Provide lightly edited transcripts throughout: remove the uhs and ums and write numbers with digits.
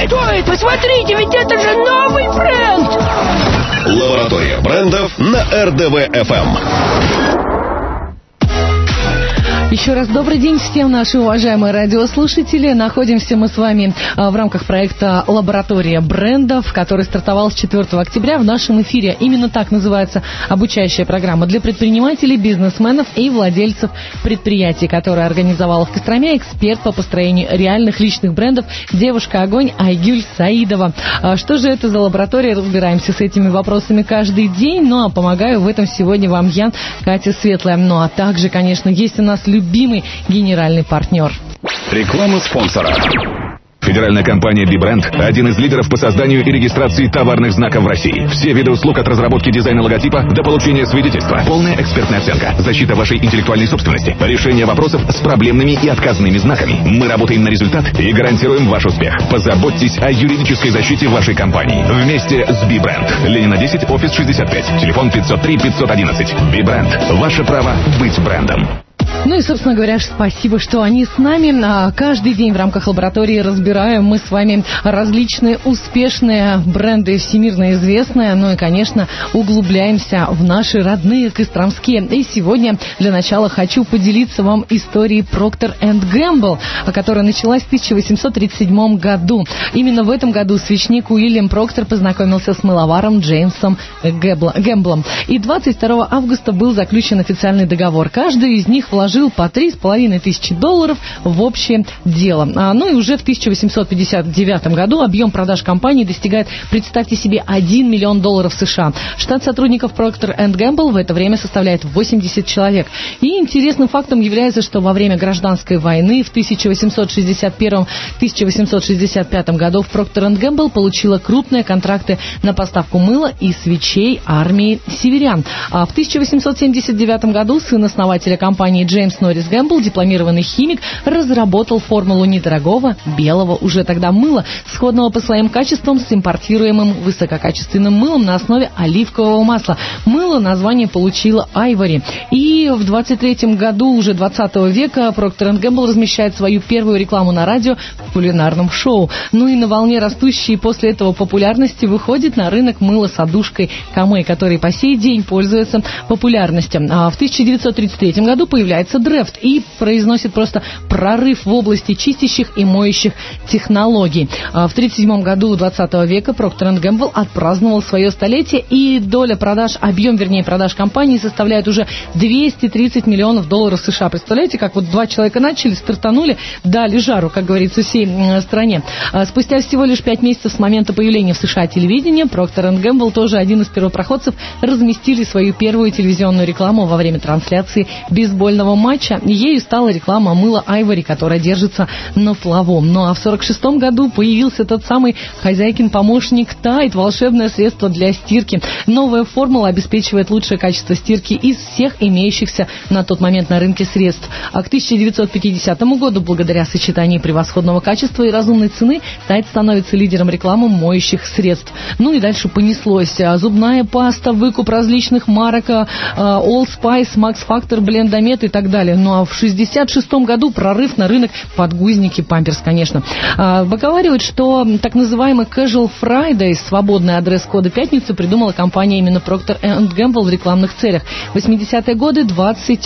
Стоит, посмотрите, ведь это же новый бренд! Лаборатория брендов на РДВ-ФМ. Еще раз добрый день всем, наши уважаемые радиослушатели. Находимся мы с вами в рамках проекта «Лаборатория брендов», который стартовал с 4 октября в нашем эфире. Именно так называется обучающая программа для предпринимателей, бизнесменов и владельцев предприятий, которую организовала в Костроме эксперт по построению реальных личных брендов девушка-огонь Айгуль Саидова. Что же это за лаборатория? Разбираемся с этими вопросами каждый день. Ну а помогаю в этом сегодня вам я, Катя Светлая. Ну а также, конечно, есть у нас любимый генеральный партнер. Реклама спонсора. Федеральная компания B-Brand – один из лидеров по созданию и регистрации товарных знаков в России. Все виды услуг от разработки дизайна логотипа до получения свидетельства. Полная экспертная оценка, защита вашей интеллектуальной собственности, решение вопросов с проблемными и отказными знаками. Мы работаем на результат и гарантируем ваш успех. Позаботьтесь о юридической защите вашей компании. Вместе с B-Brand. Ленина 10, офис 65. Телефон 503-511. B-Brand. Ваше право быть брендом. Ну и, собственно говоря, спасибо, что они с нами. Каждый день в рамках лаборатории разбираем мы с вами различные успешные бренды, всемирно известные. Ну и, конечно, углубляемся в наши родные костромские. И сегодня для начала хочу поделиться вам историей Procter & Gamble, которая началась в 1837 году. Именно в этом году свечник Уильям Проктор познакомился с мыловаром Джеймсом Гэмблом. И 22 августа был заключен официальный договор. Каждый из них вложил по $3,500 в общее дело. Ну и уже в 1859 году объем продаж компании достигает, представьте себе, $1 миллион США. Штат сотрудников Procter & Gamble в это время составляет 80 человек. И интересным фактом является, что во время гражданской войны в 1861-1865 году Procter & Gamble получила крупные контракты на поставку мыла и свечей армии северян. А в 1879 году сын основателя компании Джеймс Норрис Гэмбл, дипломированный химик, разработал формулу недорогого белого уже тогда мыла, сходного по своим качествам с импортируемым высококачественным мылом на основе оливкового масла. Мыло название получило Айвори. И в 23 году уже 20 века Procter & Gamble размещает свою первую рекламу на радио в кулинарном шоу. Ну и на волне растущей после этого популярности выходит на рынок мыло с одушкой Камей, который по сей день пользуется популярностью. А в 1933 году появляется Дрефт и произносит просто прорыв в области чистящих и моющих технологий. В 1937 году 20 века Procter & Gamble отпраздновал свое столетие, и доля продаж, продаж компании составляет уже $230 миллионов США. Представляете, как вот два человека начали, стартанули, дали жару, как говорится, всей стране. Спустя всего лишь 5 месяцев с момента появления в США телевидения, Procter & Gamble, тоже один из первопроходцев, разместили свою первую телевизионную рекламу во время трансляции бейсбольного матча. Ею стала реклама мыла Айвори, которая держится на плаву. Ну а в 1946 году появился тот самый хозяйкин помощник Тайд, волшебное средство для стирки. Новая формула обеспечивает лучшее качество стирки из всех имеющихся на тот момент на рынке средств. А к 1950 году, благодаря сочетанию превосходного качества и разумной цены, Тайд становится лидером рекламы моющих средств. Ну и дальше понеслось. Зубная паста, выкуп различных марок, Old Spice, Max Factor, Blendamет и так далее. Ну а в 1966 году прорыв на рынок подгузники Памперс, конечно. Поговаривают, что так называый Casual Friday, свободный адрес-кода пятницы, придумала компания именно Procter & Gamble в рекламных целях. В 80-е годы 20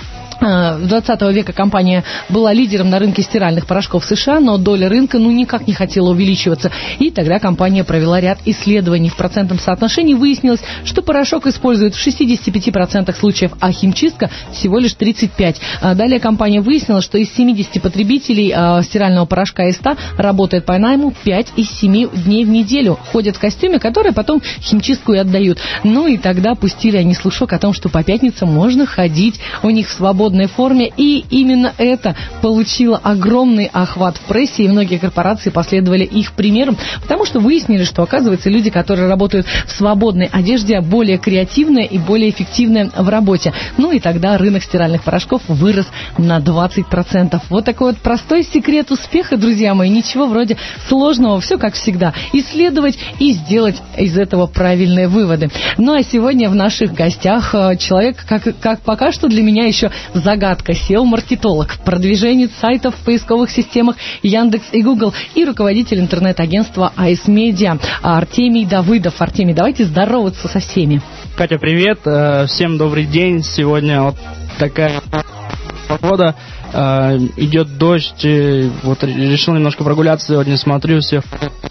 века компания была лидером на рынке стиральных порошков в США, но доля рынка никак не хотела увеличиваться. И тогда компания провела ряд исследований. В процентном соотношении выяснилось, что порошок используют в 65% случаев, а химчистка всего лишь 35%. Далее компания выяснила, что из 70 потребителей стирального порошка и 100 работает по найму 5 из 7 дней в неделю. Ходят в костюме, которые потом химчистку и отдают. Ну и тогда пустили они слушок о том, что по пятницам можно ходить у них в свободном форме, и именно это получило огромный охват в прессе, и многие корпорации последовали их примерам, потому что выяснили, что, оказывается, люди, которые работают в свободной одежде, более креативные и более эффективные в работе. Ну и тогда рынок стиральных порошков вырос на 20%. Вот такой вот простой секрет успеха, друзья мои, ничего вроде сложного, все как всегда. Исследовать и сделать из этого правильные выводы. Ну а сегодня в наших гостях человек, как пока что для меня еще загадка, SEO-маркетолог, продвиженец сайтов в поисковых системах Яндекс и Google и руководитель интернет-агентства AS Media Артемий Давыдов. Артемий, давайте здороваться со всеми. Катя, привет, всем добрый день. Сегодня вот такая погода, идет дождь, вот решил немножко прогуляться сегодня, смотрю, все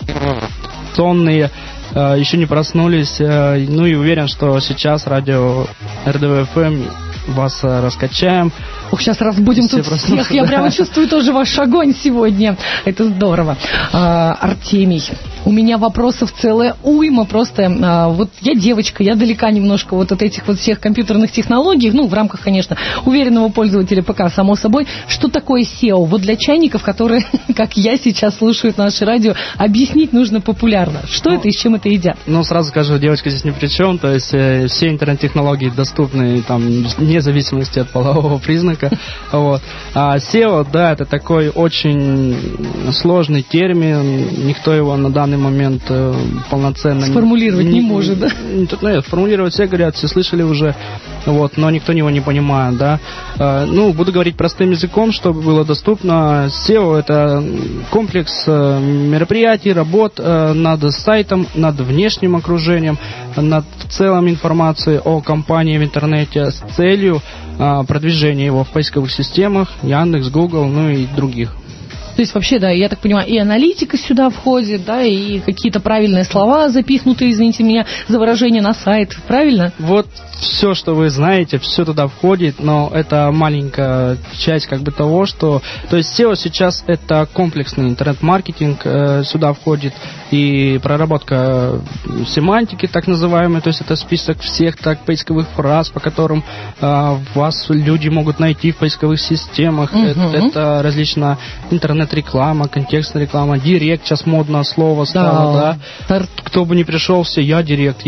сонные, еще не проснулись, ну и уверен, что сейчас радио РДВ-ФМ вас раскачаем. Ух, сейчас разбудим Все тут всех. Я да. прямо чувствую тоже ваш огонь сегодня. Это здорово. Артемий, у меня вопросов целая уйма. Просто вот я девочка, я далека немножко вот от этих вот всех компьютерных технологий. Ну, в рамках, конечно, уверенного пользователя ПК, само собой. Что такое SEO? Вот для чайников, которые, как я сейчас, слушают наше радио, объяснить нужно популярно. Что это и с чем это едят? Ну, сразу скажу, девочка здесь ни при чем. То есть все интернет-технологии доступны там, вне зависимости от полового признака. Вот. А SEO, да, это такой очень сложный термин. Никто его на данный момент полноценно сформулировать не может, да? Нет, формулировать все говорят, все слышали уже, вот, но никто его не понимает, да. Ну, буду говорить простым языком, чтобы было доступно. SEO — это комплекс мероприятий, работ над сайтом, над внешним окружением, над в целом информацией о компании в интернете с целью продвижения его в поисковых системах, Яндекс, Google, ну и других. То есть вообще, да, я так понимаю, и аналитика сюда входит, да, и какие-то правильные слова запихнутые, извините меня за выражение, на сайт, правильно? Вот все, что вы знаете, все туда входит, но это маленькая часть как бы того, что... То есть SEO сейчас это комплексный интернет-маркетинг, сюда входит и проработка семантики, так называемой, то есть это список всех так поисковых фраз, по которым вас люди могут найти в поисковых системах, это различная интернет-реклама, контекстная реклама, директ, сейчас модное слово стало, да. Кто бы ни пришел, все, я директ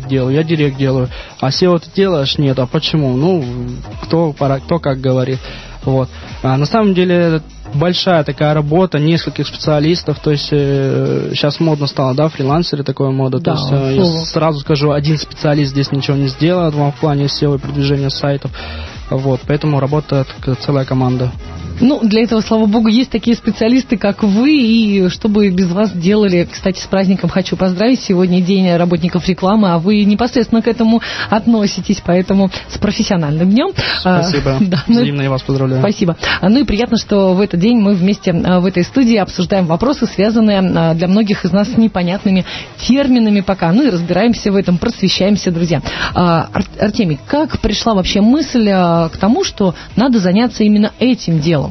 делаю, а SEO ты делаешь? Нет, а почему? Ну, кто как говорит. Вот. А на самом деле большая такая работа, нескольких специалистов, то есть сейчас модно стало, да, фрилансеры, такое мода, да, то есть я сразу скажу, один специалист здесь ничего не сделает вам в плане SEO и продвижения сайтов, вот, поэтому работает целая команда. Ну, для этого, слава богу, есть такие специалисты, как вы, и что бы без вас делали. Кстати, с праздником хочу поздравить. Сегодня день работников рекламы, а вы непосредственно к этому относитесь, поэтому с профессиональным днем. Спасибо. Да, взаимно я вас поздравляю. Спасибо. Ну и приятно, что в этот день мы вместе в этой студии обсуждаем вопросы, связанные для многих из нас с непонятными терминами пока. Ну и разбираемся в этом, просвещаемся, друзья. Артемий, как пришла вообще мысль к тому, что надо заняться именно этим делом?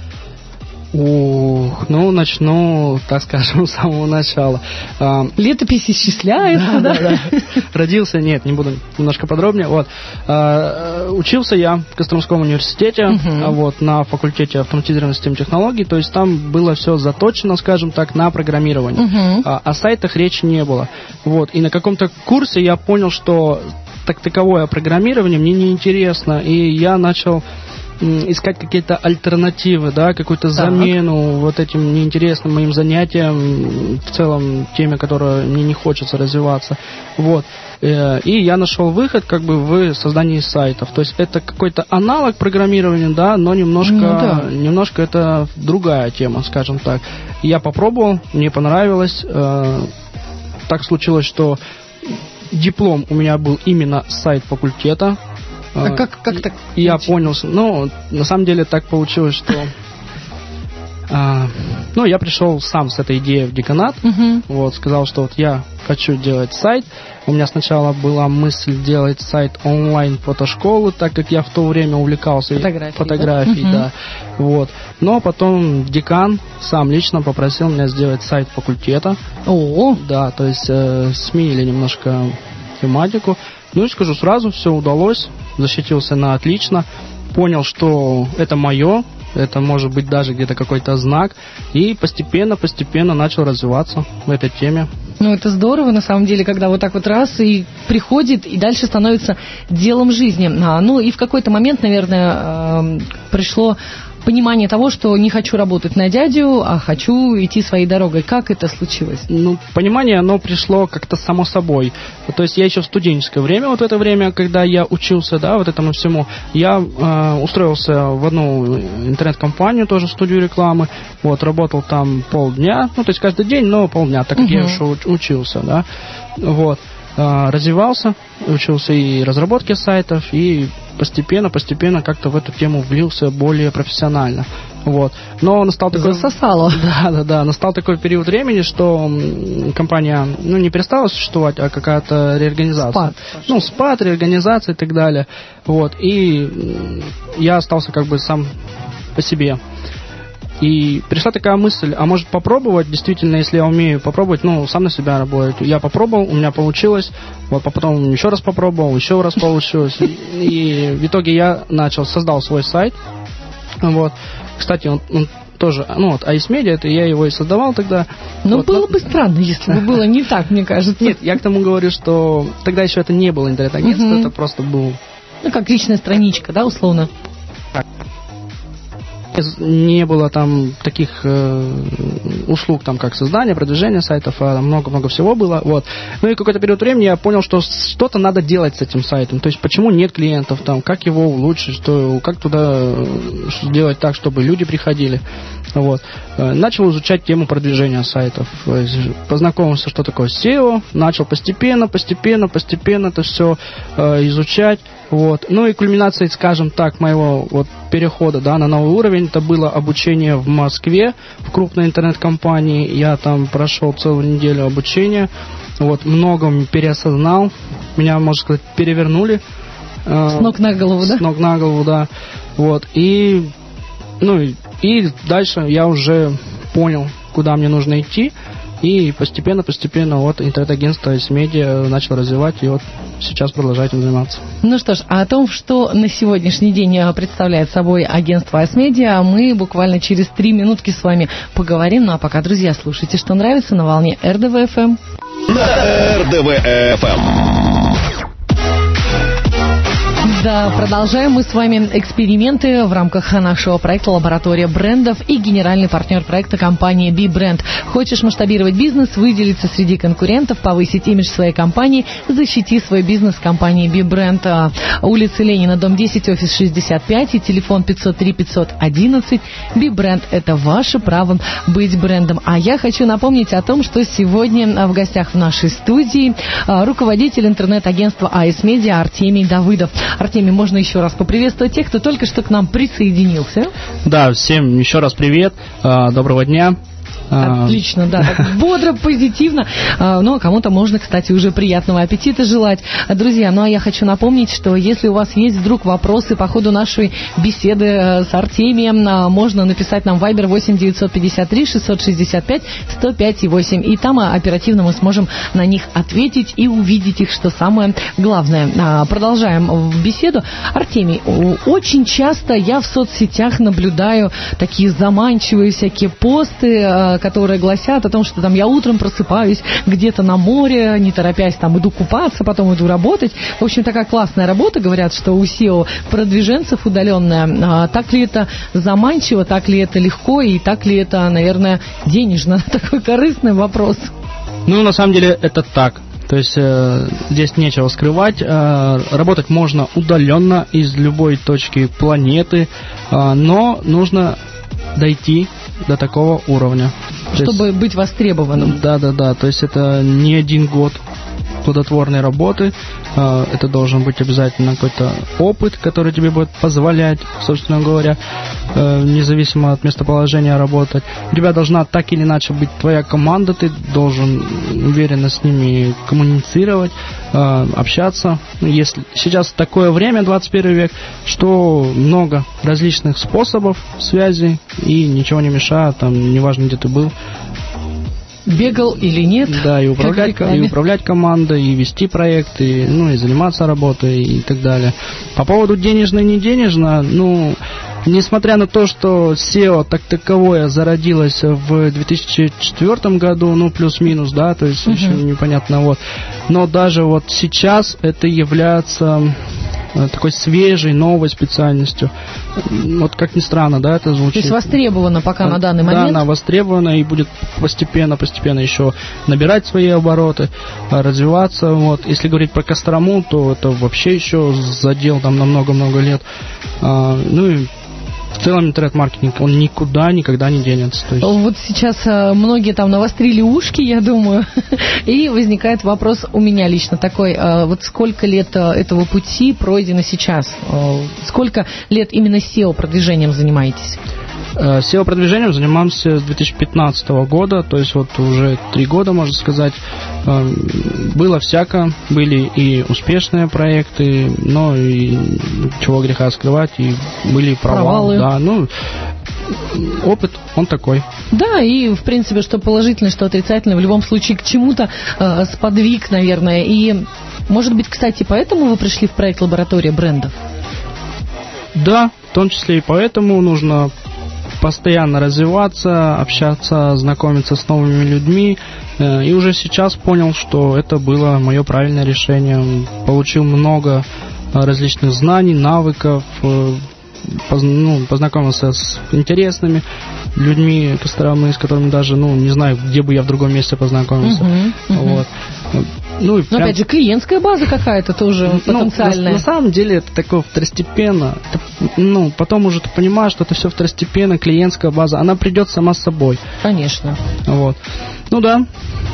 Ну, начну, так скажем, с самого начала. Летопись исчисляется, да? Родился, нет, не буду немножко подробнее. Вот. Учился я в Костромском университете, вот, на факультете автоматизированных систем технологий, то есть там было все заточено, скажем так, на программирование. О сайтах речи не было. Вот. И на каком-то курсе я понял, что таковое программирование мне неинтересно, и я начал искать какие-то альтернативы, да, какую-то замену вот этим неинтересным моим занятиям, в целом теме, которая мне не хочется развиваться. Вот. И я нашел выход как бы в создании сайтов. То есть это какой-то аналог программирования, да, но немножко это другая тема, скажем так. Я попробовал, мне понравилось. Так случилось, что диплом у меня был именно с сайт факультета. А как так? Я понял, ну, на самом деле так получилось, что я пришел сам с этой идеей в деканат, вот, сказал, что вот я хочу делать сайт. У меня сначала была мысль делать сайт онлайн-фотошколы, так как я в то время увлекался фотографией, да. Вот. Но потом декан сам лично попросил меня сделать сайт факультета. Да, то есть сменили немножко тематику. Ну и скажу сразу, все удалось, защитился на отлично, понял, что это мое, это может быть даже где-то какой-то знак, и постепенно начал развиваться в этой теме. Ну, это здорово, на самом деле, когда вот так вот раз и приходит, и дальше становится делом жизни. Ну, и в какой-то момент, наверное, пришло понимание того, что не хочу работать на дядю, а хочу идти своей дорогой. Как это случилось? Ну, понимание, оно пришло как-то само собой. То есть я еще в студенческое время, вот это время, когда я учился, да, вот этому всему, я устроился в одну интернет-компанию, тоже в студию рекламы, вот, работал там полдня, ну, то есть каждый день, но полдня, так как я еще учился, да, вот. Развивался, учился и разработке сайтов, и постепенно как-то в эту тему влился более профессионально. Вот. Но настал такой... Засосало. Да, настал такой период времени, что компания, ну, не перестала существовать, а какая-то реорганизация. Спад, реорганизация и так далее. Вот. И я остался как бы сам по себе. И пришла такая мысль, а может попробовать, действительно, если я умею попробовать, ну, сам на себя работать. Я попробовал, у меня получилось, вот, потом еще раз попробовал, еще раз получилось. И в итоге я создал свой сайт. Вот. Кстати, он тоже, ну, вот, Ice Media, это я его и создавал тогда. Но вот, было бы странно, если бы было не так, мне кажется. Нет, я к тому говорю, что тогда еще это не было интернет-агентство, это просто был... Ну, как личная страничка, да, условно? Не было там таких услуг, там, как создание, продвижение сайтов, а много-много всего было. Вот. Ну и какой-то период времени я понял, что что-то надо делать с этим сайтом. То есть, почему нет клиентов, там, как его улучшить, как туда сделать так, чтобы люди приходили. Вот. Начал изучать тему продвижения сайтов. Познакомился, что такое SEO. Начал постепенно это все изучать. Вот. Ну и кульминацией, скажем так, моего вот перехода, да, на новый уровень, это было обучение в Москве, в крупной интернет-компании. Я там прошел целую неделю обучения, вот, многому переосознал, меня, можно сказать, перевернули. С ног на голову, да? С ног на голову, да. Вот. И дальше я уже понял, куда мне нужно идти. И постепенно вот интернет-агентство Ice Media начал развивать, и вот сейчас продолжает им заниматься. Ну что ж, о том, что на сегодняшний день представляет собой агентство Ice Media, мы буквально через 3 минутки с вами поговорим. Ну а пока, друзья, слушайте, что нравится на волне РДВ-ФМ. На РДВ-ФМ. Да, продолжаем мы с вами эксперименты в рамках нашего проекта «Лаборатория брендов» и генеральный партнер проекта компания B-Brand. Хочешь масштабировать бизнес, выделиться среди конкурентов, повысить имидж своей компании, защити свой бизнес компании B-Brand. Улица Ленина, дом 10, офис 65 и телефон 503-511. B-Brand – это ваше право быть брендом. А я хочу напомнить о том, что сегодня в гостях в нашей студии руководитель интернет-агентства Ice Media Артемий Давыдов. Артемий, можно еще раз поприветствовать тех, кто только что к нам присоединился. Да, всем еще раз привет, доброго дня. Отлично, да, так бодро, позитивно. Ну, а кому-то можно, кстати, уже приятного аппетита желать. Друзья, ну, а я хочу напомнить, что если у вас есть вдруг вопросы по ходу нашей беседы с Артемием, можно написать нам в Viber 8-953-665-105-8. И там оперативно мы сможем на них ответить и увидеть их, что самое главное. Продолжаем беседу. Артемий, очень часто я в соцсетях наблюдаю такие заманчивые всякие посты, которые гласят о том, что там я утром просыпаюсь где-то на море, не торопясь, там иду купаться, потом иду работать. В общем, такая классная работа, говорят, что у SEO продвиженцев удаленная. Так ли это заманчиво, так ли это легко и так ли это, наверное, денежно? Такой корыстный вопрос. Ну, на самом деле, это так. То есть здесь нечего скрывать. Работать можно удаленно из любой точки планеты, но нужно дойти до такого уровня. Чтобы быть востребованным. Да. То есть это не 1 год плодотворной работы. Это должен быть обязательно какой-то опыт, который тебе будет позволять, собственно говоря, независимо от местоположения работать. У тебя должна так или иначе быть твоя команда, ты должен уверенно с ними коммуницировать, общаться. Если сейчас такое время, 21 век, что много различных способов связи, и ничего не мешает, там, неважно, где ты был. Бегал или нет. Да, и управлять командой, и вести проекты, ну, и заниматься работой, и так далее. По поводу денежно-не денежно, ну, несмотря на то, что SEO так таковое зародилось в 2004 году, ну, плюс-минус, да, то есть еще непонятно, вот. Но даже вот сейчас это является такой свежей, новой специальностью. Вот как ни странно, да, это звучит. То есть востребована пока на данный момент? Да, она востребована и будет постепенно еще набирать свои обороты, развиваться. Вот. Если говорить про Кострому, то это вообще еще задел там на много-много лет. Ну и в целом интернет-маркетинг, он никогда не денется. То есть... Вот сейчас многие там навострили ушки, я думаю, и возникает вопрос у меня лично такой, вот сколько лет этого пути пройдено сейчас? Сколько лет именно SEO-продвижением занимаетесь? SEO-продвижением занимаемся с 2015 года, то есть вот уже 3 года, можно сказать. Было всяко, были и успешные проекты, но и чего греха скрывать, и были провалы. Да, ну, опыт, он такой. Да, и в принципе, что положительное, что отрицательное, в любом случае к чему-то сподвиг, наверное. И, может быть, кстати, поэтому вы пришли в проект «Лаборатория брендов»? Да, в том числе и поэтому нужно постоянно развиваться, общаться, знакомиться с новыми людьми. И уже сейчас понял, что это было мое правильное решение. Получил много различных знаний, навыков, познакомился с интересными людьми Костромы, с которыми даже, не знаю, где бы я в другом месте познакомился. Вот. Ну, и прям... опять же, клиентская база какая-то тоже потенциальная. На самом деле это такое второстепенно. Потом уже ты понимаешь, что это все второстепенно, клиентская база. Она придет сама собой. Конечно. Вот. Ну да.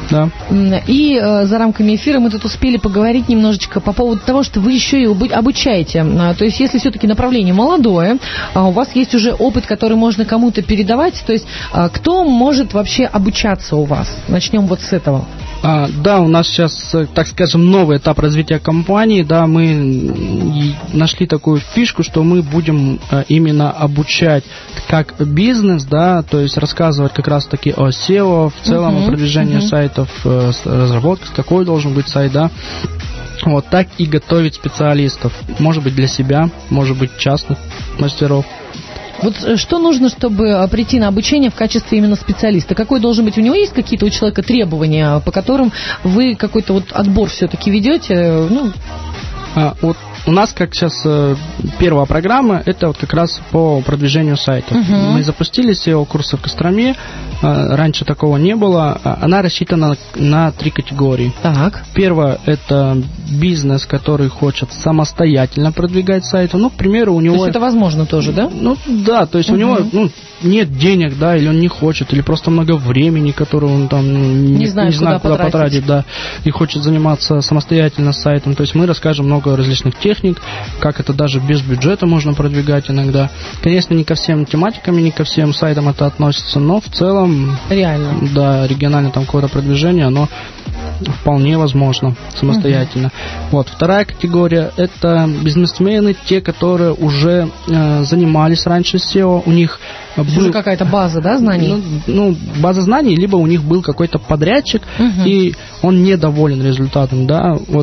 И за рамками эфира мы тут успели поговорить немножечко по поводу того, что вы еще и обучаете. То есть, если все-таки направление молодое, у вас есть уже опыт, который можно кому-то передавать. То есть, кто может вообще обучаться у вас? Начнем вот с этого. Да, у нас сейчас, так скажем, новый этап развития компании. Да, мы нашли такую фишку, что мы будем именно обучать как бизнес, да, то есть рассказывать как раз-таки о SEO, в целом о продвижении сайтов, разработке, какой должен быть сайт, да. Вот так и готовить специалистов. Может быть, для себя, может быть, частных мастеров. Вот что нужно, чтобы прийти на обучение в качестве именно специалиста? Какой должен быть? У него есть какие-то у человека требования, по которым вы какой-то вот отбор все-таки ведете? Вот у нас, как сейчас первая программа, это вот как раз по продвижению сайтов. Мы запустили SEO-курсы в Костроме. Раньше такого не было. Она рассчитана на 3 категории. Так. Первое – это бизнес, который хочет самостоятельно продвигать сайт. К примеру, у него... То есть это возможно тоже, да? Да, то есть у него нет денег, да, или он не хочет, или просто много времени, которое он там не знает, куда потратить, да, и хочет заниматься самостоятельно сайтом. То есть мы расскажем много различных техник, как это даже без бюджета можно продвигать иногда. Конечно, не ко всем тематикам, не ко всем сайтам это относится, но в целом... Реально. Да, регионально там какое-то продвижение, оно вполне возможно самостоятельно. Вот. Вторая категория – это бизнесмены, те, которые уже занимались раньше SEO, у них уже какая-то база, да, знаний? База знаний, либо у них был какой-то подрядчик, и он недоволен результатом, да, вот.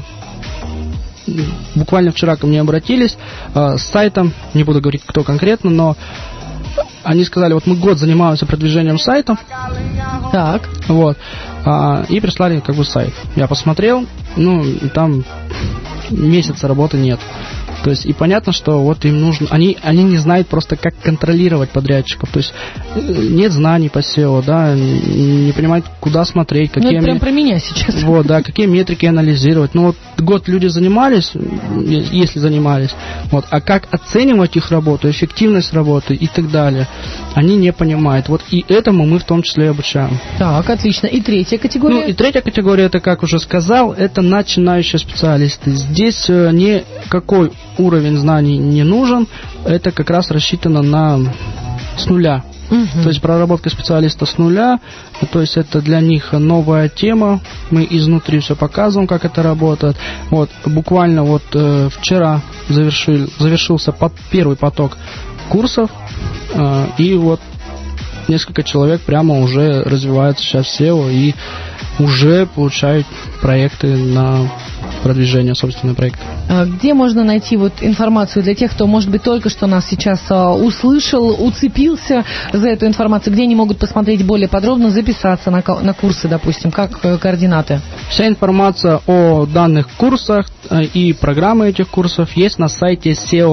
Буквально вчера ко мне обратились с сайтом, не буду говорить, кто конкретно, но они сказали, вот мы год занимаемся продвижением сайта. Так. Вот. И прислали сайт. Я посмотрел, там месяца работы нет. То есть, и понятно, что вот им нужно... Они не знают просто, как контролировать подрядчиков. То есть, нет знаний по SEO, да, не понимают, куда смотреть, какие... это прям про меня сейчас. Вот, да, какие метрики анализировать. Год люди занимались, если занимались, вот, а как оценивать их работу, эффективность работы и так далее, они не понимают. Вот, и этому мы в том числе обучаем. Так, отлично. И третья категория? И третья категория, это, как уже сказал, это начинающие специалисты. Здесь никакой уровень знаний не нужен, это как раз рассчитано с нуля. То есть проработка специалиста с нуля, то есть это для них новая тема, мы изнутри все показываем, как это работает. Вот, буквально вчера завершился первый поток курсов, и вот несколько человек прямо уже развиваются сейчас в SEO и уже получают проекты на продвижения собственного проекта. Где можно найти вот информацию для тех, кто, может быть, только что нас сейчас услышал, уцепился за эту информацию, где они могут посмотреть более подробно, записаться на курсы, допустим, как координаты? Вся информация о данных курсах и программы этих курсов есть на сайте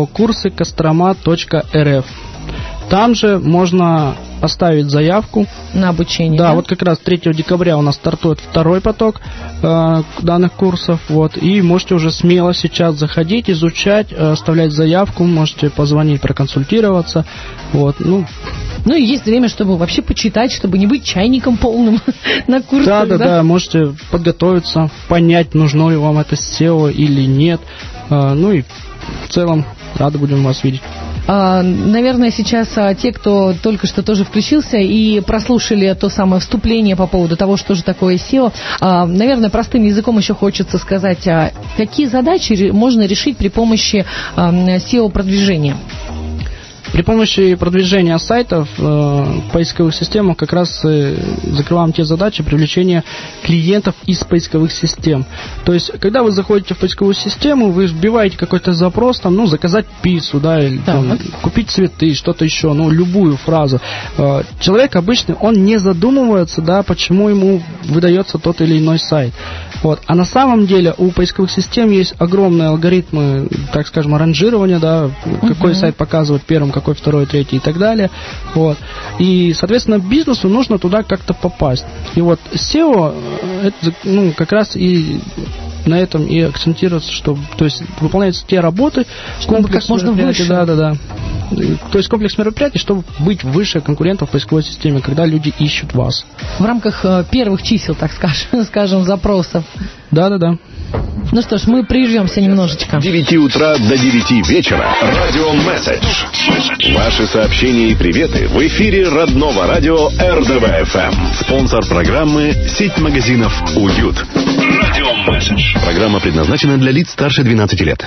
seo-kurсы.kostroma.rf. Там же можно оставить заявку на обучение. Да, вот как раз 3 декабря у нас стартует второй поток данных курсов. Вот, и можете уже смело сейчас заходить, изучать, оставлять заявку, можете позвонить, проконсультироваться. Вот, ну и есть время, чтобы вообще почитать, чтобы не быть чайником полным на курсах. Да, можете подготовиться, понять, нужно ли вам это SEO или нет. Ну и в целом рады будем вас видеть. Наверное, сейчас те, кто только что тоже включился и прослушали то самое вступление по поводу того, что же такое SEO, наверное, простым языком еще хочется сказать, какие задачи можно решить при помощи SEO-продвижения. При помощи продвижения сайтов в поисковых системах как раз закрываем те задачи привлечения клиентов из поисковых систем. То есть, когда вы заходите в поисковую систему, вы вбиваете какой-то запрос, там, заказать пиццу, да, или там, купить цветы, что-то еще, любую фразу. Человек обычный, он не задумывается, да, почему ему выдается тот или иной сайт. Вот. А на самом деле у поисковых систем есть огромные алгоритмы, так скажем, ранжирования, да, какой сайт показывает первым, какой второй, третий и так далее. Вот. И, соответственно, бизнесу нужно туда как-то попасть. И вот SEO, это, как раз и на этом и акцентируется, что, то есть, выполняются те работы, комплекс мероприятий, да. То есть комплекс мероприятий, чтобы быть выше конкурентов в поисковой системе, когда люди ищут вас. В рамках первых чисел, так скажем, запросов. Да. Ну что ж, мы прервемся немножечко. С 9 утра до 9 вечера. Радио Месседж. Ваши сообщения и приветы в эфире родного радио РДВ-ФМ. Спонсор программы — сеть магазинов «Уют». Радио Месседж. Программа предназначена для лиц старше 12 лет.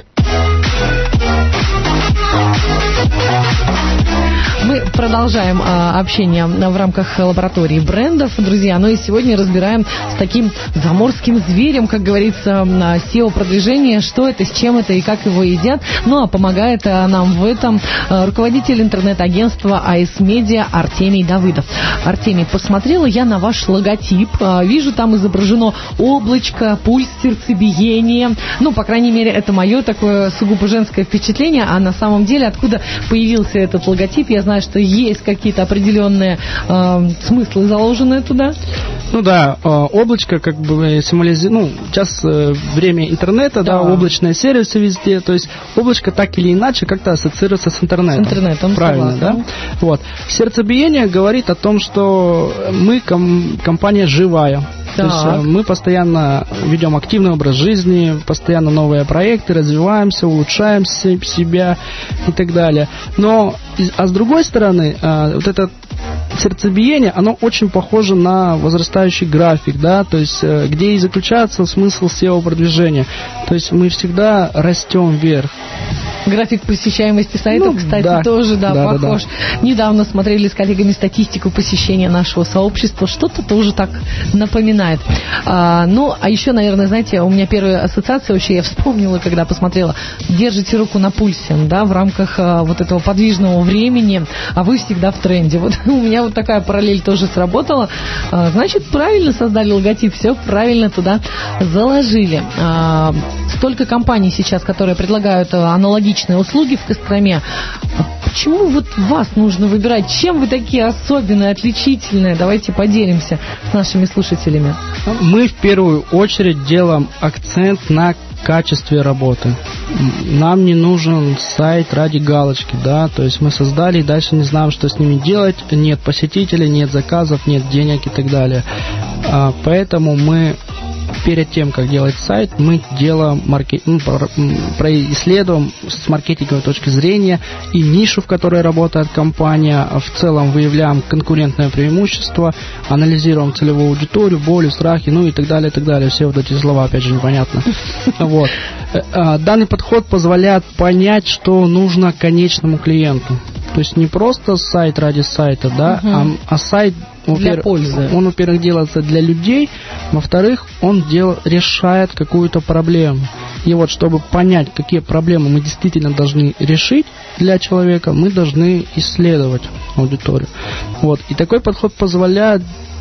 Мы продолжаем общение в рамках лаборатории брендов, друзья. И сегодня разбираем с таким заморским зверем, как говорится, SEO-продвижение, что это, с чем это и как его едят. А помогает нам в этом руководитель интернет-агентства АС Медиа Артемий Давыдов. Артемий, посмотрела я на ваш логотип. Вижу, там изображено облачко, пульс, сердцебиение. По крайней мере, это мое такое сугубо женское впечатление. А на самом деле, откуда появился этот логотип, я знаю, что есть какие-то определенные смыслы, заложенные туда. Облачко как бы символизирует, сейчас время интернета, облачные сервисы везде, то есть облачко так или иначе как-то ассоциируется с интернетом. С интернетом, правильно, да? Вот. Сердцебиение говорит о том, что мы компания живая. То есть мы постоянно ведем активный образ жизни, постоянно новые проекты, развиваемся, улучшаем себя и так далее. А с другой стороны, вот это сердцебиение, оно очень похоже на возрастающий график, да, то есть где и заключается смысл SEO-продвижения. То есть мы всегда растем вверх. График посещаемости сайтов, кстати, тоже, похож. Да. Недавно смотрели с коллегами статистику посещения нашего сообщества. Что-то тоже так напоминает. А еще, наверное, знаете, у меня первая ассоциация вообще, я вспомнила, когда посмотрела, держите руку на пульсе, в рамках вот этого подвижного времени, а вы всегда в тренде. Вот у меня вот такая параллель тоже сработала. Значит, правильно создали логотип, все правильно туда заложили. Столько компаний сейчас, которые предлагают аналогичные услуги в Костроме. Почему вот вас нужно выбирать? Чем вы такие особенные, отличительные? Давайте поделимся с нашими слушателями. Мы в первую очередь делаем акцент на качестве работы. Нам не нужен сайт ради галочки, да, то есть мы создали и дальше не знаем, что с ними делать, нет посетителей, нет заказов, нет денег и так далее. Поэтому мы перед тем, как делать сайт, мы делаем исследуем с маркетинговой точки зрения и нишу, в которой работает компания, в целом выявляем конкурентное преимущество, анализируем целевую аудиторию, боли, страхи, и так далее, и так далее. Все вот эти слова, опять же, непонятно. Вот. Данный подход позволяет понять, что нужно конечному клиенту. То есть не просто сайт ради сайта, да, а сайт, для пользы. Он, во-первых, делается для людей, во-вторых, он решает какую-то проблему. И вот, чтобы понять, какие проблемы мы действительно должны решить для человека, мы должны исследовать аудиторию. Вот. И такой подход позволяет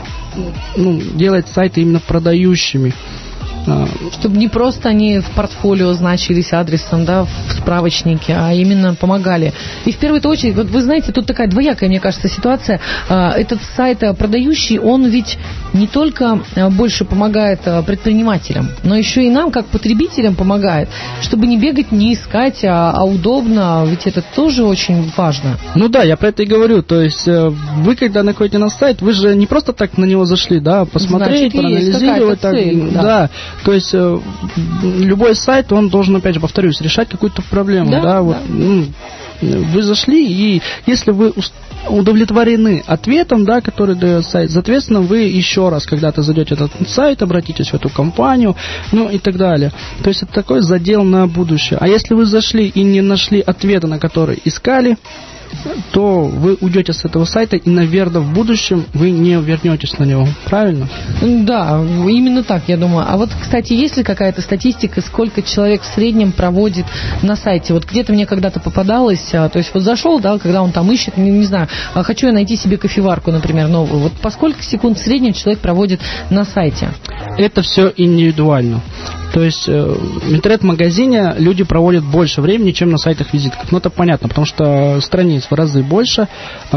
делать сайты именно продающими. Чтобы не просто они в портфолио значились адресом, да, в справочнике, а именно помогали. И в первую очередь, вот вы знаете, тут такая двоякая, мне кажется, ситуация. Этот сайт продающий, он ведь не только больше помогает предпринимателям, но еще и нам, как потребителям, помогает, чтобы не бегать, не искать, а удобно, ведь это тоже очень важно. Ну да, я про это и говорю. То есть вы, когда находите на сайт, вы же не просто так на него зашли, да, посмотреть, проанализировать. Цель, да. То есть любой сайт, он должен, опять же, повторюсь, решать какую-то проблему. Да, вот, вы зашли, и если вы удовлетворены ответом, да, который дает сайт, соответственно, вы еще раз когда-то зайдете на этот сайт, обратитесь в эту компанию, и так далее. То есть это такой задел на будущее. А если вы зашли и не нашли ответа, на который искали, то вы уйдете с этого сайта, и, наверное, в будущем вы не вернетесь на него. Правильно? Да, именно так, я думаю. А вот, кстати, есть ли какая-то статистика, сколько человек в среднем проводит на сайте? Вот где-то мне когда-то попадалось, то есть вот зашел, да, когда он там ищет, не знаю, хочу я найти себе кофеварку, например, новую. Вот по сколько секунд в среднем человек проводит на сайте? Это все индивидуально. То есть в интернет-магазине люди проводят больше времени, чем на сайтах-визитках. Ну, это понятно, потому что страниц в разы больше,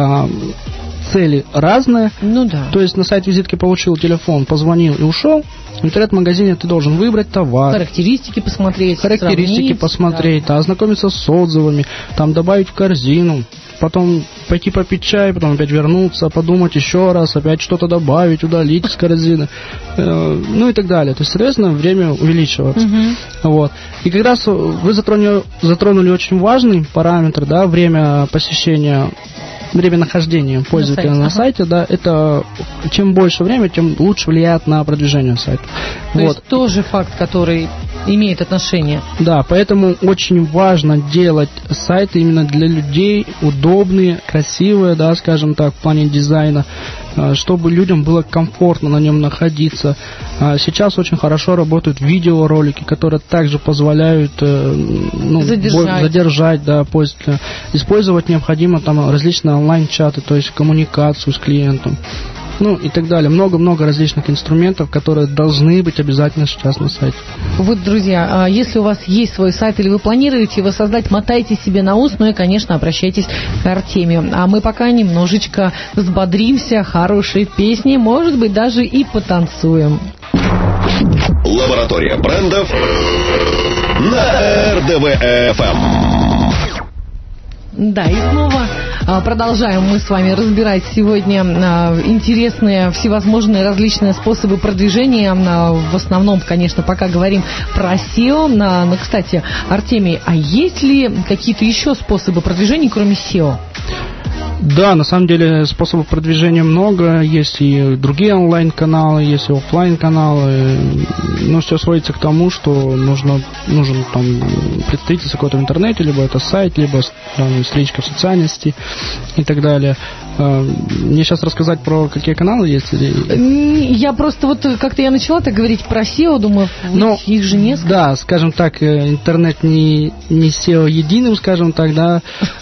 цели разные. Ну да. То есть на сайт-визитки получил телефон, позвонил и ушел. В интернет-магазине ты должен выбрать товар. Характеристики посмотреть, да. Ознакомиться с отзывами, там добавить в корзину. Потом пойти попить чай, потом опять вернуться, подумать еще раз, опять что-то добавить, удалить из корзины, и так далее. То есть, соответственно, время увеличивается. Вот. И как раз вы затронули очень важный параметр, да, время посещения, время нахождения пользователя на сайте, да, это чем больше время, тем лучше влияет на продвижение сайта. То есть тоже факт, который имеет отношение. Да, поэтому очень важно делать сайты именно для людей, удобные, красивые, да, скажем так, в плане дизайна, чтобы людям было комфортно на нем находиться. Сейчас очень хорошо работают видеоролики, которые также позволяют задержать пользователя. Использовать необходимо там различные онлайн-чаты, то есть коммуникацию с клиентом. И так далее. Много-много различных инструментов, которые должны быть обязательно сейчас на сайте. Вот, друзья, если у вас есть свой сайт или вы планируете его создать, мотайте себе на ус, и, конечно, обращайтесь к Артемию. А мы пока немножечко взбодримся хорошей песней, может быть, даже и потанцуем. Лаборатория брендов на РДВ-ФМ. Да, и снова продолжаем мы с вами разбирать сегодня интересные, всевозможные различные способы продвижения. В основном, конечно, пока говорим про SEO. Но, кстати, Артемий, а есть ли какие-то еще способы продвижения, кроме SEO? Да, на самом деле способов продвижения много. Есть и другие онлайн-каналы, есть и офлайн-каналы. Но все сводится к тому, что нужен там представитель какой-то в интернете, либо это сайт, либо там, страничка в социальной сети и так далее. Мне сейчас рассказать про какие каналы есть? Я просто как-то я начала так говорить про SEO, думаю, их же несколько. Да, скажем так, интернет не SEO единым, скажем так, да.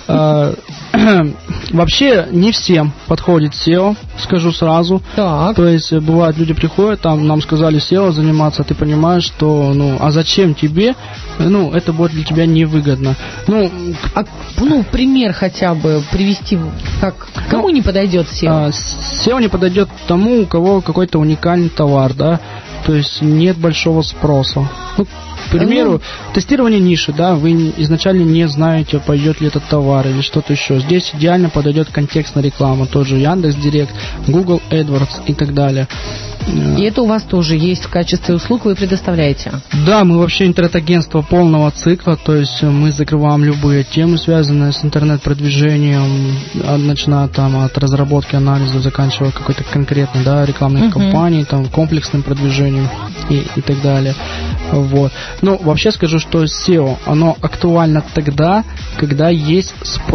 Вообще не всем подходит SEO, скажу сразу. Так. То есть бывает, люди приходят, там нам сказали SEO заниматься, а ты понимаешь, что а зачем тебе? Это будет для тебя невыгодно. Пример хотя бы привести, кому не подойдет SEO? SEO не подойдет тому, у кого какой-то уникальный товар, да, то есть нет большого спроса. К примеру, тестирование ниши, да, вы изначально не знаете, пойдет ли этот товар или что-то еще. Здесь идеально подойдет контекстная реклама, тот же Яндекс.Директ, Google AdWords и так далее. И это у вас тоже есть в качестве услуг, вы предоставляете? Да, мы вообще интернет-агентство полного цикла, то есть мы закрываем любые темы, связанные с интернет-продвижением, начиная от разработки анализа, заканчивая какой-то конкретной, рекламной кампанией, комплексным продвижением и так далее. Вот. Вообще скажу, что SEO, оно актуально тогда, когда есть спрос.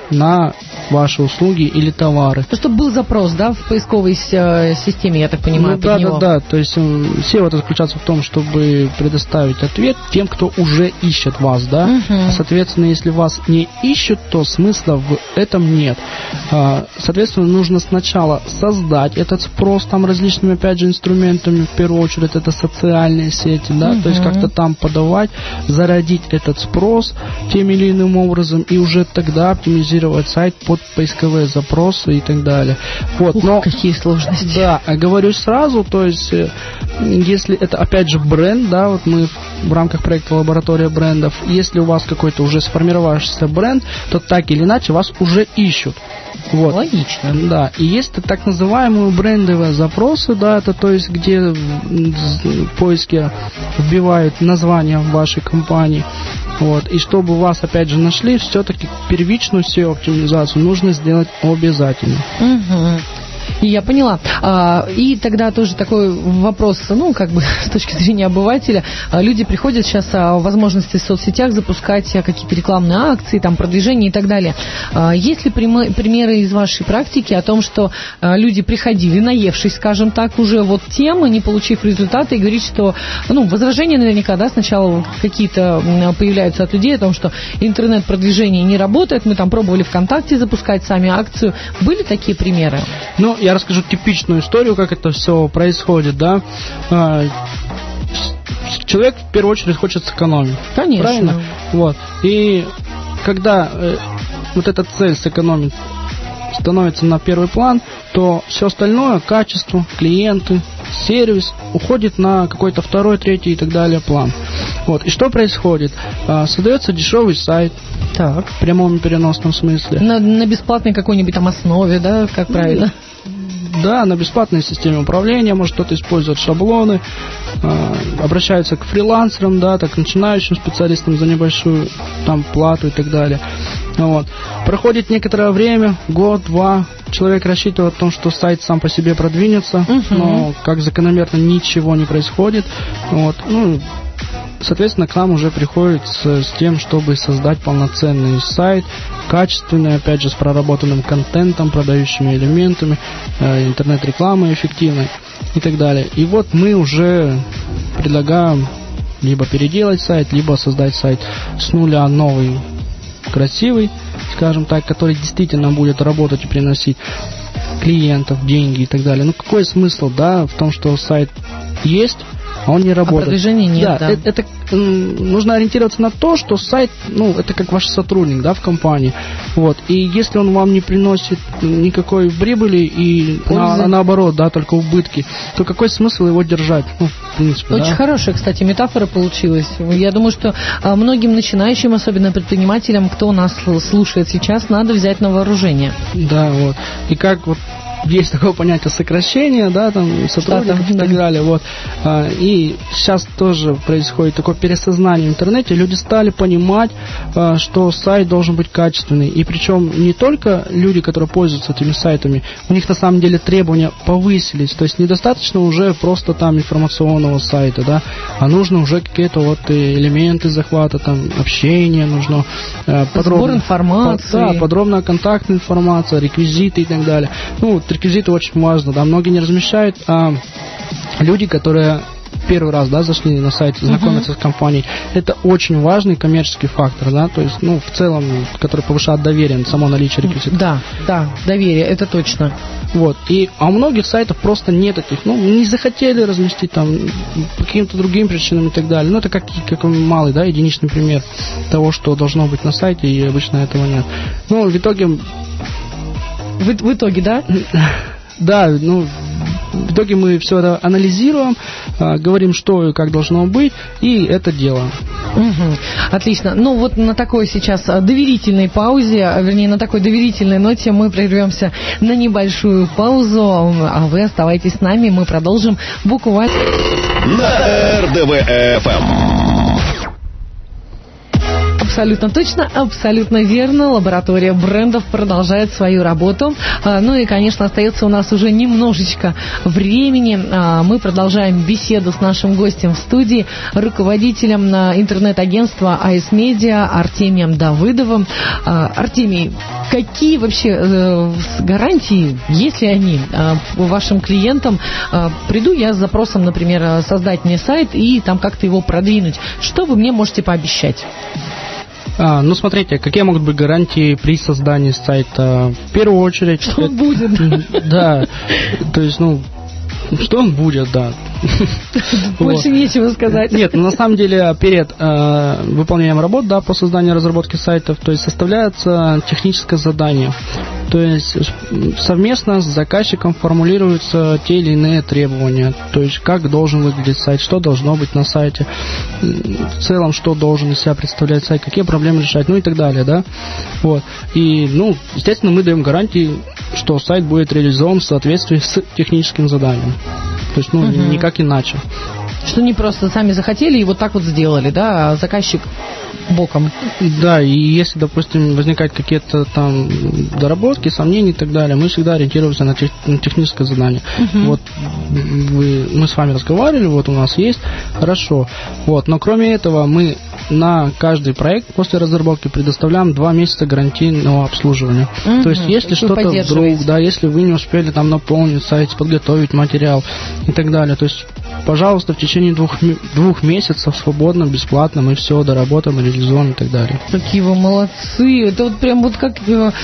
на ваши услуги или товары. Чтобы был запрос, да, в поисковой системе, я так понимаю, под него. Да. То есть SEO это заключается в том, чтобы предоставить ответ тем, кто уже ищет вас, да. Соответственно, если вас не ищут, то смысла в этом нет. Соответственно, нужно сначала создать этот спрос там различными, опять же, инструментами. В первую очередь это социальные сети, да, то есть как-то там подавать, зародить этот спрос тем или иным образом и уже тогда оптимизировать сайт под поисковые запросы и так далее. Вот, но какие сложности. Да, оговорюсь сразу, то есть если это опять же бренд, да, вот мы в рамках проекта «Лаборатория брендов», если у вас какой-то уже сформировавшийся бренд, то так или иначе вас уже ищут. Вот. Логично. Да, и есть так называемые брендовые запросы, да, это то есть где в поиске вбивают название вашей компании. Вот. И чтобы вас опять же нашли, все-таки первичную SEO-оптимизацию нужно сделать обязательно. Я поняла. И тогда тоже такой вопрос, ну, как бы с точки зрения обывателя. Люди приходят сейчас о возможности в соцсетях запускать какие-то рекламные акции, там, продвижение и так далее. Есть ли примеры из вашей практики о том, что люди приходили, наевшись, скажем так, уже вот темы, не получив результаты, и говорить, что, ну, возражения наверняка, да, сначала какие-то появляются от людей о том, что интернет-продвижение не работает, мы там пробовали ВКонтакте запускать сами акцию. Были такие примеры? Ну, я расскажу типичную историю, как это все происходит, да. Человек в первую очередь хочет сэкономить. Конечно. Правильно? Вот. И когда вот эта цель сэкономить становится на первый план, то все остальное, качество, клиенты, сервис уходит на какой-то второй, третий и так далее план. Вот. И что происходит? Создается дешевый сайт. Так. В прямом и переносном смысле. На бесплатной какой-нибудь там основе, да, как правильно? Да, на бесплатной системе управления, может кто-то использует шаблоны, обращаются к фрилансерам, да, так начинающим специалистам за небольшую там плату и так далее. Вот. Проходит некоторое время, год-два, человек рассчитывает о том, что сайт сам по себе продвинется, но как закономерно ничего не происходит. Вот. Ну, соответственно, к нам уже приходит с тем, чтобы создать полноценный сайт, качественный, опять же, с проработанным контентом, продающими элементами, интернет-рекламой эффективной и так далее. И вот мы уже предлагаем либо переделать сайт, либо создать сайт с нуля новый, красивый, скажем так, который действительно будет работать и приносить клиентов, деньги и так далее. Ну, какой смысл, да, в том, что сайт есть, а он не работает. А продвижения нет, да. Это нужно ориентироваться на то, что сайт, ну, это как ваш сотрудник, да, в компании. Вот. И если он вам не приносит никакой прибыли и наоборот, да, только убытки, то какой смысл его держать? Ну, в принципе, очень хорошая, кстати, метафора получилась. Я думаю, что многим начинающим, особенно предпринимателям, кто нас слушает сейчас, надо взять на вооружение. Да, вот. И как вот есть такое понятие сокращения, да, там, сотрудников и так далее, вот. И сейчас тоже происходит такое пересознание в интернете. Люди стали понимать, что сайт должен быть качественный. И причем не только люди, которые пользуются этими сайтами, у них на самом деле требования повысились. То есть недостаточно уже просто там информационного сайта, да, а нужно уже какие-то вот элементы захвата, там, общения, нужно сбор информации. Да, подробная контактная информация, реквизиты и так далее. Ну, реквизиты очень важно, да, многие не размещают, а люди, которые первый раз, да, зашли на сайт, знакомятся с компанией, это очень важный коммерческий фактор, да, то есть, ну, в целом, который повышает доверие, само наличие реквизитов. Да, доверие, это точно. Вот, а у многих сайтов просто нет этих, ну, не захотели разместить там по каким-то другим причинам и так далее, ну, это как малый, да, единичный пример того, что должно быть на сайте, и обычно этого нет. Ну, в итоге... В итоге, да? Да, ну, в итоге мы все это анализируем, говорим, что и как должно быть, и это делаем. Отлично. Ну, вот на такой сейчас доверительной паузе, вернее, на такой доверительной ноте мы прервемся на небольшую паузу, а вы оставайтесь с нами, мы продолжим буквально... На РДВ-ФМ. Абсолютно точно, абсолютно верно. Лаборатория брендов продолжает свою работу. Ну и, конечно, остается у нас уже немножечко времени. Мы продолжаем беседу с нашим гостем в студии, руководителем интернет-агентства АС Медиа Артемием Давыдовым. Артемий, какие вообще гарантии, если они, вашим клиентам? Приду я с запросом, например, создать мне сайт и там как-то его продвинуть. Что вы мне можете пообещать? Ну, смотрите, какие могут быть гарантии при создании сайта? В первую очередь... Что он будет? Да, то есть, что он будет, да. Больше нечего сказать. Нет, на самом деле перед выполнением работ, да, по созданию и разработке сайтов, то есть составляется техническое задание. То есть совместно с заказчиком формулируются те или иные требования. То есть как должен выглядеть сайт, что должно быть на сайте, в целом, что должен из себя представлять сайт, какие проблемы решать, и так далее, да. Вот. И, естественно, мы даем гарантии, что сайт будет реализован в соответствии с техническим заданием. То есть, никак иначе. Что не просто сами захотели и вот так вот сделали, да, а заказчик боком. Да, и если, допустим, возникают какие-то там доработки, сомнения и так далее, мы всегда ориентируемся на техническое задание. Вот мы с вами разговаривали, вот у нас есть, хорошо. Вот, но кроме этого мы на каждый проект после разработки предоставляем 2 месяца гарантийного обслуживания. То есть, если что-то вдруг, да, если вы не успели там наполнить сайт, подготовить материал и так далее, то есть, пожалуйста, в течение 2 месяцев свободно, бесплатно мы все доработаем, реализуем и так далее. Какие вы молодцы! Это вот прям вот как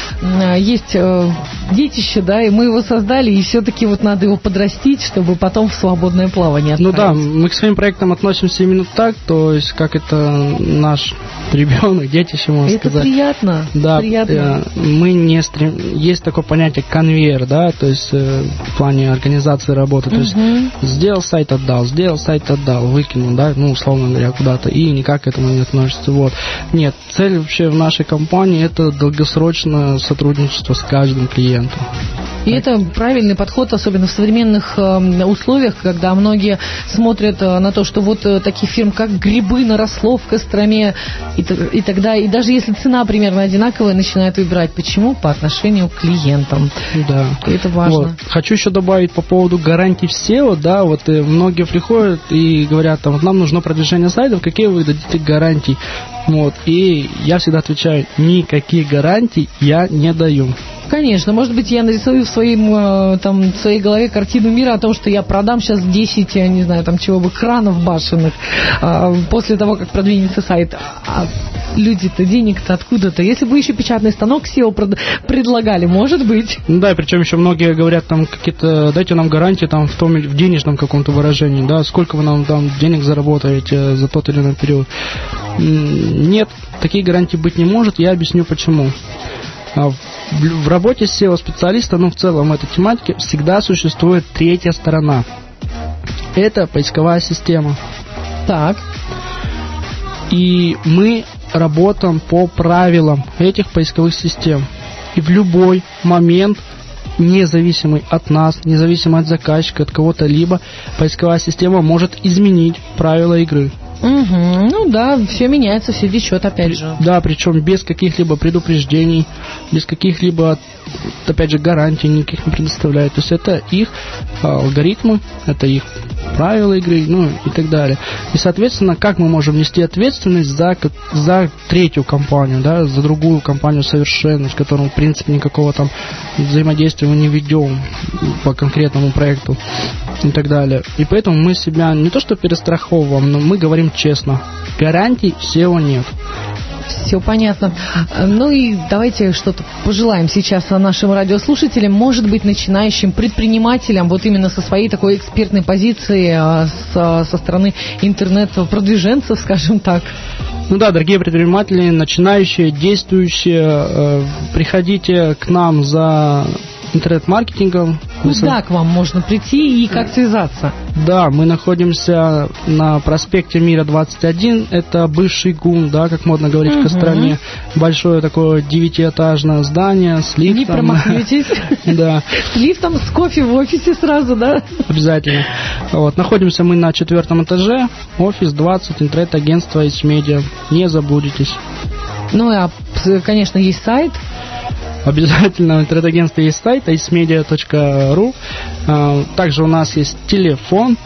есть детище, да, и мы его создали, и все-таки вот надо его подрастить, чтобы потом в свободное плавание отправить. Да, мы к своим проектам относимся именно так, то есть как это наш ребенок, детище, можно сказать. Это приятно. Да, приятно. Мы не есть такое понятие конвейер, да, то есть в плане организации работы, то есть сделал сайт, отдал, выкинул, да, условно говоря, куда-то, и никак к этому не относится. Вот. Нет, цель вообще в нашей компании — это долгосрочное сотрудничество с каждым клиентом. И это правильный подход, особенно в современных условиях, когда многие смотрят на то, что вот таких фирм, как грибы, наросло в Костроме, и тогда, и даже если цена примерно одинаковая, начинают выбирать. Почему? По отношению к клиентам. Да. И это важно. Вот. Хочу еще добавить по поводу гарантий SEO, да, вот многие приходят и говорят, там, нам нужно продвижение сайтов, какие вы дадите гарантии? Вот. И я всегда отвечаю, никаких гарантий я не даю. Конечно, может быть, я нарисую в своей голове картину мира о том, что я продам сейчас 10, я не знаю, там чего бы, кранов башенных после того, как продвинется сайт. А люди-то, денег-то откуда-то. Если бы еще печатный станок SEO предлагали, может быть. Да, и причем еще многие говорят, там, какие-то, дайте нам гарантии там, в денежном каком-то выражении, да, сколько вы нам там денег заработаете за тот или иной период. Нет, таких гарантий быть не может, я объясню почему. В работе SEO-специалиста, в целом в этой тематике, всегда существует третья сторона. Это поисковая система. Так. И мы работаем по правилам этих поисковых систем. И в любой момент, независимый от нас, независимый от заказчика, от кого-то либо, поисковая система может изменить правила игры. Все меняется, все течет, опять же. Да, причем без каких-либо предупреждений, без каких-либо, опять же, гарантий никаких не предоставляют. То есть это их алгоритмы, это их правила игры, и так далее. И, соответственно, как мы можем нести ответственность за третью компанию, да, за другую компанию совершенно, с которой, в принципе, никакого там взаимодействия мы не ведем по конкретному проекту и так далее. И поэтому мы себя не то что перестраховываем, но мы говорим честно. Гарантий SEO нет. Все понятно. И давайте что-то пожелаем сейчас нашим радиослушателям, может быть, начинающим предпринимателям, вот именно со своей такой экспертной позиции, со стороны интернет-продвиженцев, скажем так. Дорогие предприниматели, начинающие, действующие, приходите к нам за интернет-маркетингом. Куда к вам можно прийти и как связаться? Да, мы находимся на проспекте Мира 21. Это бывший ГУМ, да, как модно говорить в Костроме. Большое такое 9-этажное здание с лифтом. Не промахнетесь. Да. С лифтом, с кофе в офисе сразу, да? Обязательно. Находимся мы на 4 этаже. Офис 20, интернет-агентство АС Медиа. Не заблудитесь. Ну, а, конечно, есть сайт. Обязательно в интернет-агентстве есть сайт acemedia.ru. Также у нас есть телефон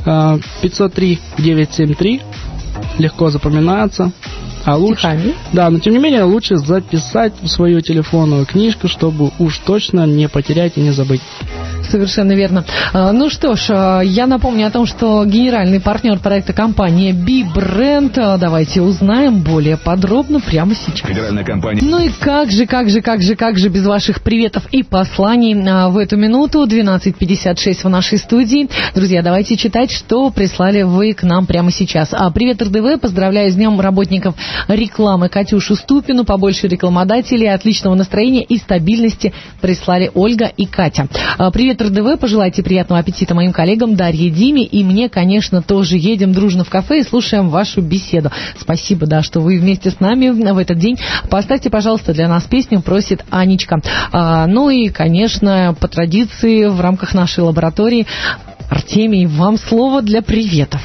503-973. Легко запоминается. А лучше, да, но тем не менее лучше записать в свою телефонную книжку, чтобы уж точно не потерять и не забыть. Совершенно верно. Ну что ж, я напомню о том, что генеральный партнер проекта компания B-Brand. Давайте узнаем более подробно прямо сейчас. Федеральная компания. Ну и как же без ваших приветов и посланий в эту минуту, 12:56 в нашей студии. Друзья, давайте читать, что прислали вы к нам прямо сейчас. Привет, РДВ, поздравляю с днем работников рекламы Катюшу Ступину, побольше рекламодателей, отличного настроения и стабильности прислали Ольга и Катя. Привет, РДВ, пожелайте приятного аппетита моим коллегам Дарье, Диме и мне, конечно, тоже. Едем дружно в кафе и слушаем вашу беседу. Спасибо, да, что вы вместе с нами в этот день. Поставьте, пожалуйста, для нас песню, просит Анечка. Ну и, конечно, по традиции в рамках нашей лаборатории, Артемий, вам слово для приветов.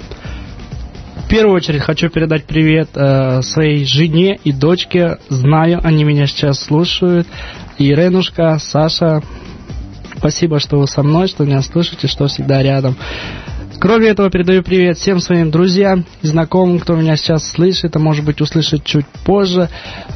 В первую очередь хочу передать привет своей жене и дочке. Знаю, они меня сейчас слушают. Иренушка, Саша, спасибо, что вы со мной, что меня слышите, что всегда рядом. Кроме этого, передаю привет всем своим друзьям и знакомым, кто меня сейчас слышит, а может быть услышит чуть позже.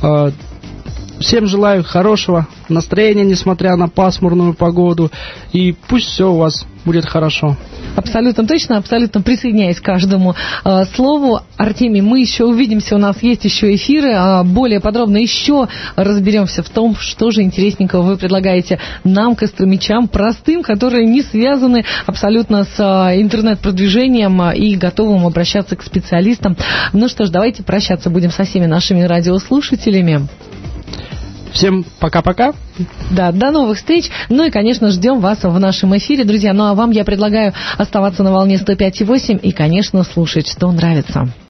Всем желаю хорошего настроения, несмотря на пасмурную погоду. И пусть все у вас будет хорошо. Абсолютно точно, абсолютно присоединяюсь к каждому слову. Артемий, мы еще увидимся, у нас есть еще эфиры. Более подробно еще разберемся в том, что же интересненького вы предлагаете нам, костромичам, простым, которые не связаны абсолютно с интернет-продвижением и готовым обращаться к специалистам. Ну что ж, давайте прощаться будем со всеми нашими радиослушателями. Всем пока-пока. Да, до новых встреч. Ну и, конечно, ждем вас в нашем эфире, друзья. Ну а вам я предлагаю оставаться на волне 105,8 и, конечно, слушать, что нравится.